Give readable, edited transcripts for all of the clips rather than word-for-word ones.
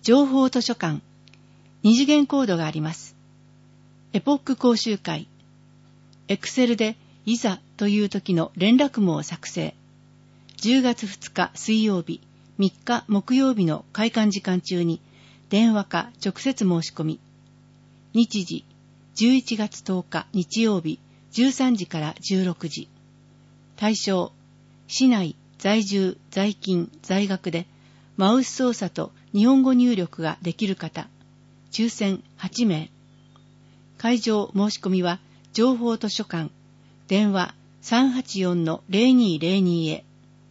情報図書館。二次元コードがあります。エポック講習会。エクセルでいざという時の連絡網を作成。10月2日水曜日、3日木曜日の開館時間中に電話か直接申し込み。日時、11月10日日曜日、13時から16時。対象、市内在住、在勤、在学でマウス操作と日本語入力ができる方。抽選8名。会場申し込みは情報図書館。電話 384-0202 へ。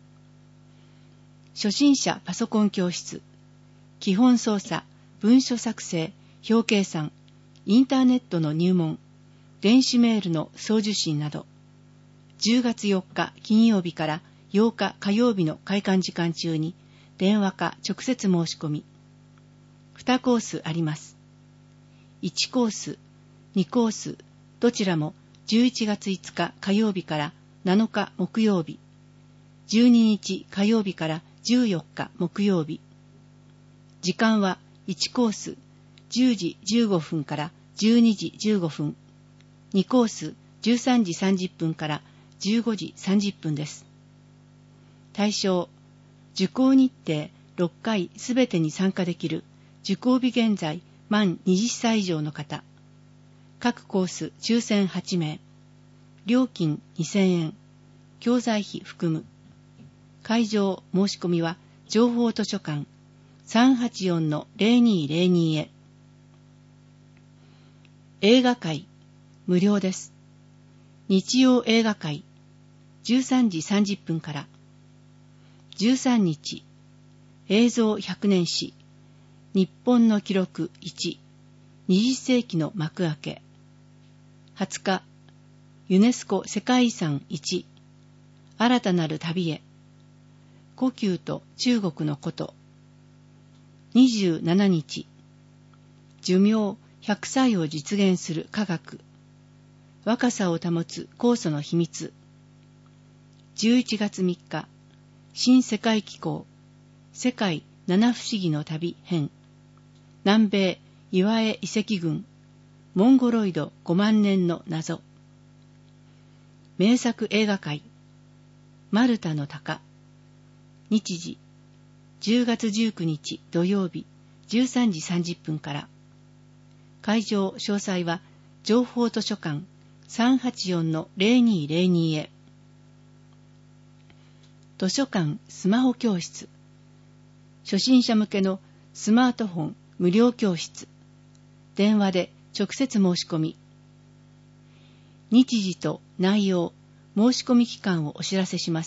初心者パソコン教室。基本操作、文書作成、表計算、インターネットの入門、電子メールの送受信など。10月4日金曜日から8日火曜日の開館時間中に電話か直接申し込み。2コースあります。1コース、2コース、どちらも11月5日火曜日から7日木曜日、12日火曜日から14日木曜日。時間は1コース10時15分から12時15分、2コース13時30分から15時30分です。対象、受講日程6回すべてに参加できる受講日現在満20歳以上の方。各コース抽選8名。料金2000円。教材費含む。会場申し込みは情報図書館 384-0202 へ。映画会無料です。日曜映画会13時30分から。13日、映像100年史日本の記録1、20世紀の幕開け。20日、ユネスコ世界遺産1、新たなる旅へ。故宮と中国の古都。27日、寿命100歳を実現する科学。若さを保つ酵素の秘密。11月3日、新世界機構、世界七不思議の旅編。南米岩江遺跡群、モンゴロイド5万年の謎。名作映画会、マルタの鷹。日時、10月19日土曜日、13時30分から。会場詳細は情報図書館 384-0202 へ。図書館スマホ教室。初心者向けのスマートフォン無料教室。電話で直接申し込み。日時と内容、申し込み期間をお知らせします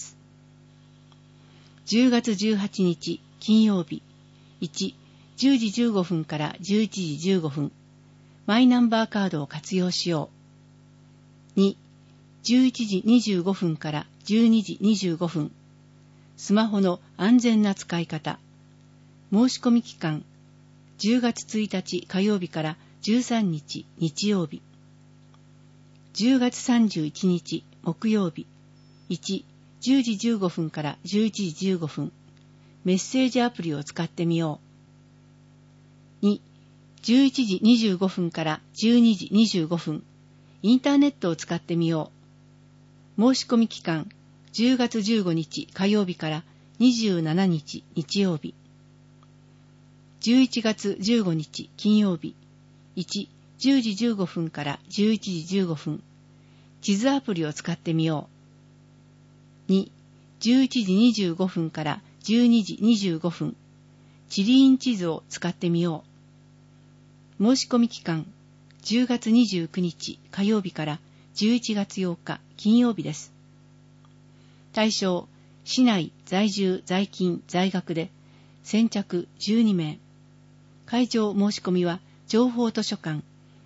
。10月18日金曜日。1、10時15分から11時15分。マイナンバーカードを活用しよう。2、11時25分から12時25分。スマホの安全な使い方。申し込み期間、10月1日火曜日から13日日曜日。10月31日木曜日。1、10時15分から11時15分。メッセージアプリを使ってみよう。2、11時25分から12時25分。インターネットを使ってみよう。申し込み期間、10月15日火曜日から27日日曜日。11月15日金曜日。1、10時15分から11時15分。地図アプリを使ってみよう。2、11時25分から12時25分。地理院地図を使ってみよう。申し込み期間、10月29日火曜日から11月8日金曜日です。対象、市内在住在勤在学で先着12名。会場申し込みは情報図書館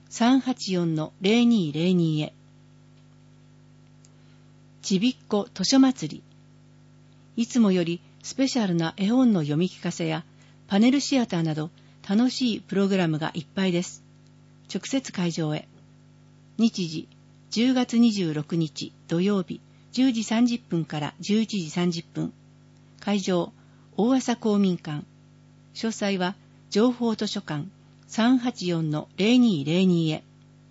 384-0202 へ。ちびっこ図書祭り。いつもよりスペシャルな絵本の読み聞かせやパネルシアターなど楽しいプログラムがいっぱいです。直接会場へ。日時、10月26日土曜日10時30分から11時30分。会場、大朝公民館。詳細は情報図書館 384-0202 へ。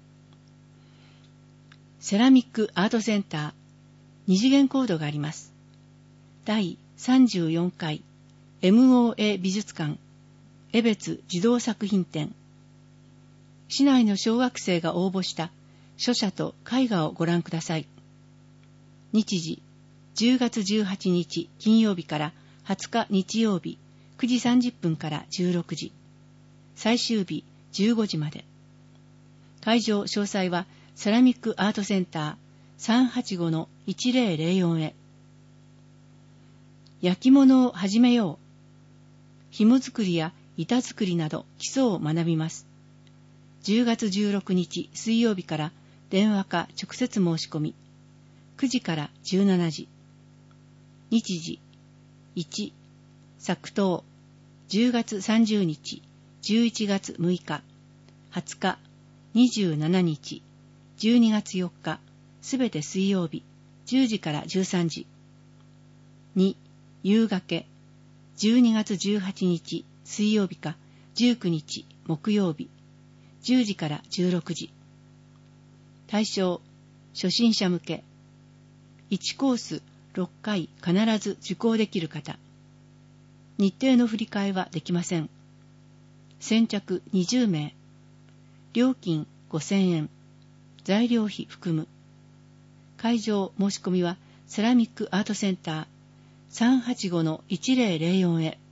セラミックアートセンター二次元コードがあります。第34回 MOA 美術館江別児童作品展。市内の小学生が応募した書写と絵画をご覧ください。日時10月18日金曜日から20日日曜日9時30分から16時。最終日15時まで。会場詳細はセラミックアートセンター 385-1004 へ。焼き物を始めよう。紐作りや板作りなど基礎を学びます。10月16日水曜日から電話か直接申し込み。9時から17時。日時1、作刀10月30日、11月6日、20日、27日、12月4日、すべて水曜日、10時から13時。2、夕掛け12月18日水曜日か19日木曜日、10時から16時。対象、初心者向け。1コース6回必ず受講できる方。日程の振り替えはできません。先着20名。料金5000円。材料費含む。会場申し込みはセラミックアートセンター 385-1004 へ。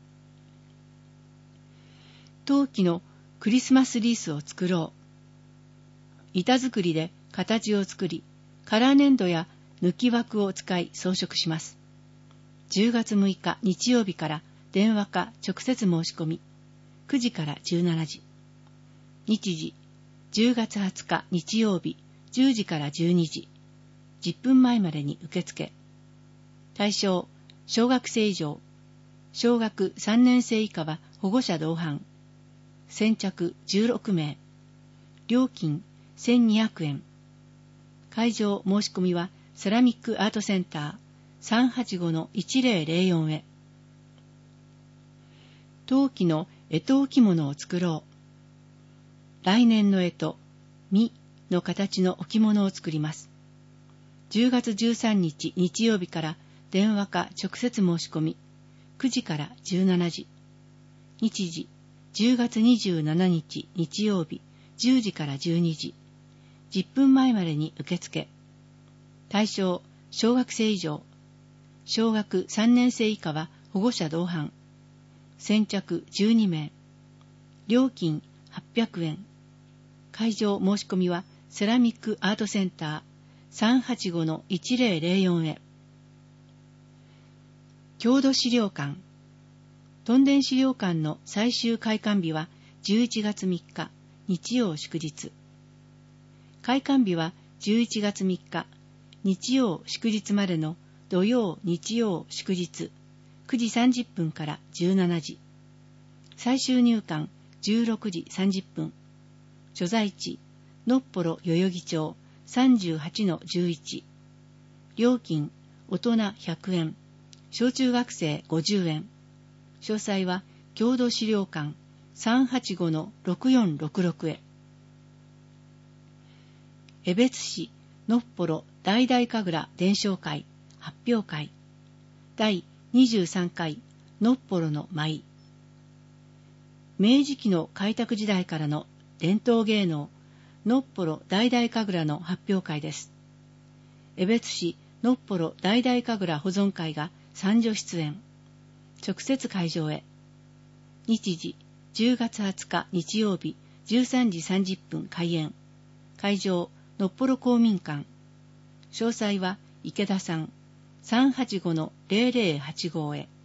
陶器のクリスマスリースを作ろう。板作りで形を作り、カラー粘土や抜き枠を使い装飾します。10月6日日曜日から電話か直接申し込み。9時から17時。日時10月20日日曜日10時から12時。10分前までに受付。対象、小学生以上。小学3年生以下は保護者同伴。先着16名。料金1200円。会場申し込みはセラミックアートセンター 385-1004 へ。陶器の干支置物を作ろう。来年の干支、実の形の置物を作ります。10月13日日曜日から電話か直接申し込み。9時から17時。日時10月27日日曜日10時から12時。10分前までに受付。対象、小学生以上。小学3年生以下は保護者同伴。先着12名。料金800円。会場申し込みはセラミックアートセンター 385-1004 へ。郷土資料館。屯田資料館の最終開館日は11月3日日曜祝日。開館日は11月3日日曜祝日までの土曜日曜祝日9時30分から17時。最終入館16時30分。所在地、のっぽろ代々木町 38-11。料金、大人100円。小中学生50円。詳細は、郷土資料館 385-6466 へ。江別市のっぽろ大々神楽伝承会発表会第23回のっぽろの舞。明治期の開拓時代からの伝統芸能のっぽろ大々神楽の発表会です。江別市のっぽろ大々神楽保存会が参助出演。直接会場へ。日時10月20日日曜日13時30分開演。会場のっぽろ公民館。詳細は池田さん 385-0085 へ。